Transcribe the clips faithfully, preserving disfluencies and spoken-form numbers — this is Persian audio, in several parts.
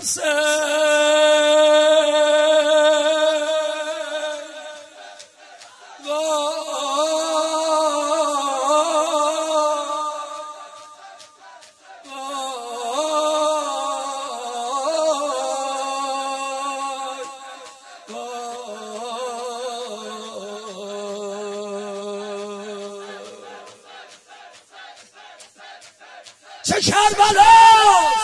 چه کربلاست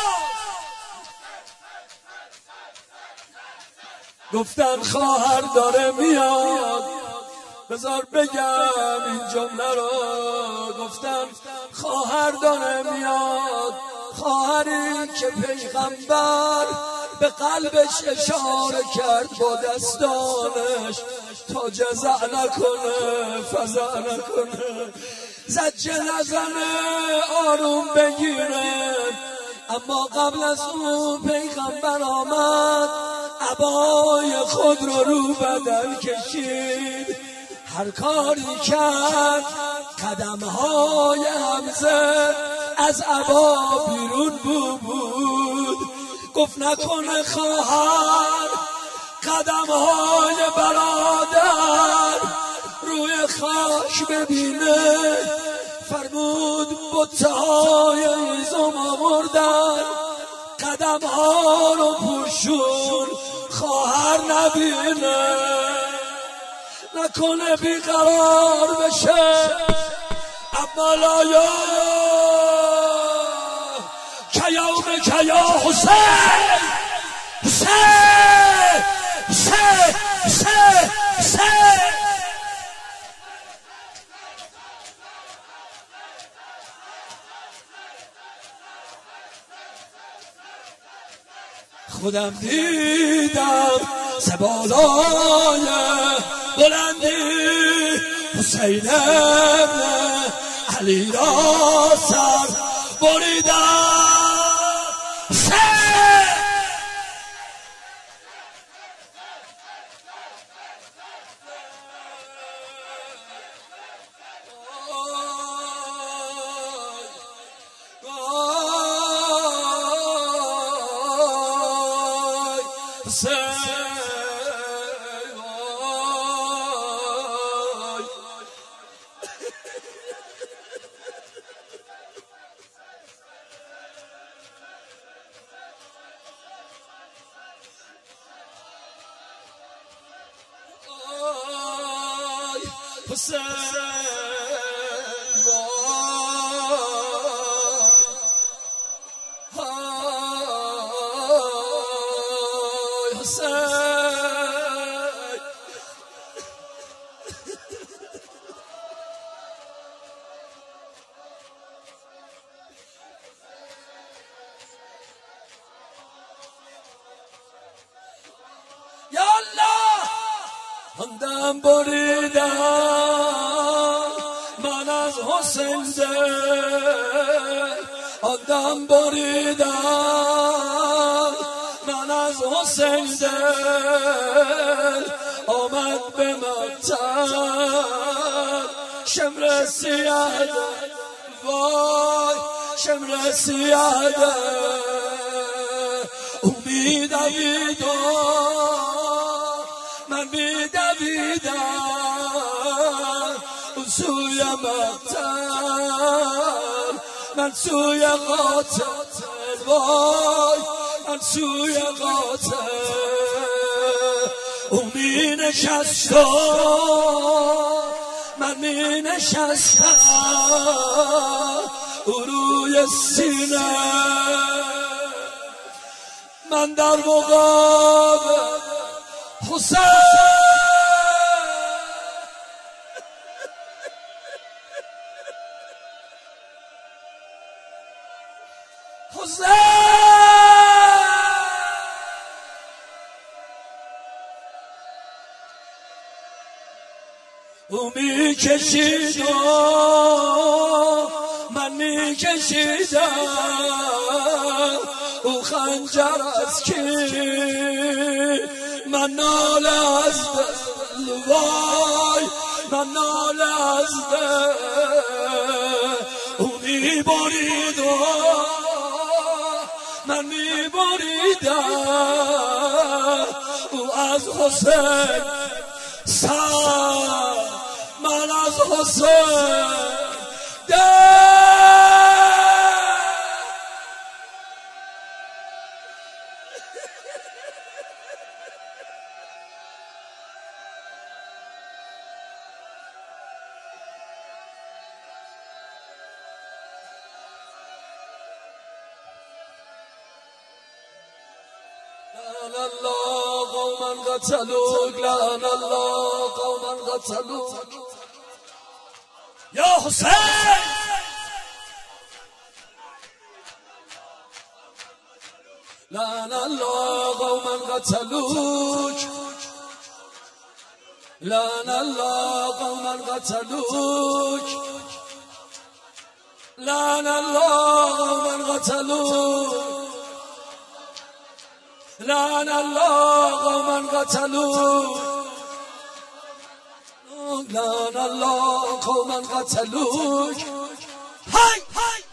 گفتن خواهر داره میاد بذار بگم این جمله رو گفتن خواهر داره میاد خواهری که پیغمبر به قلبش اشاره کرد با دستانش تا جزع نکنه فزع نکنه زجه نزنه آروم بگیره اما قبل از اون پیغمبر آمد عبای خود رو رو بدن کشید هر کاری کرد قدمهای حمزه از عبا بیرون بود گفت نکنه خواهر قدمهای برادر روی خاک ببینه فرمود بتهای ایزم آوردن قدمها رو پوشون خواهر نبینه نکنه بیقرار بشه اما لایا کیوم کیا حسین حسین حسین حسین حسین خودم دیدم سبالای بلندی حسین ابن علی را سر بریدم حسین وای حسین یا الله خواندم بریدم من از حسین دل آدم بریدم من از حسین دل آمد به مقتل شمر سیاه وای شمر سیاه او می‌دوید من می‌دویدم اون سوی مقتل من سوی قاتل وای من سوی قاتل اون می نشست من می نشستم او روی سینه من در مقابل حسین حسین او می کشید و من می کشیدم او خنجر از کی من ناله از دل وای من ناله از دل او می برید و من میبریدم او از حسین سر، من از حسین لعن الله قوما قتلوك، لعن الله قوما قتلوك يا حسين. لعن الله قوما قتلوك، لعن الله قوما قتلوك، لعن الله قوما قتلوك، لعن الله قوما قتلوك، لعن الله قوما قتلوك. هاي هاي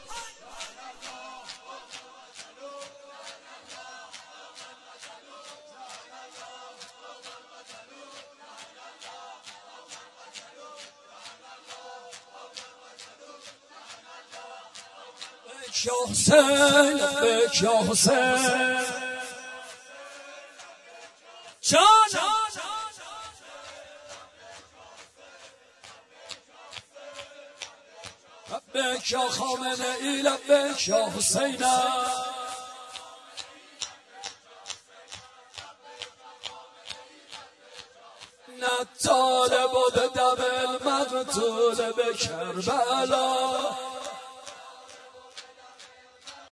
يا حسين لبيك يا حسين جانا لبيك يا خامنه‌ای، لبيك يا حسين. نطالب دم المقتول به کربلا،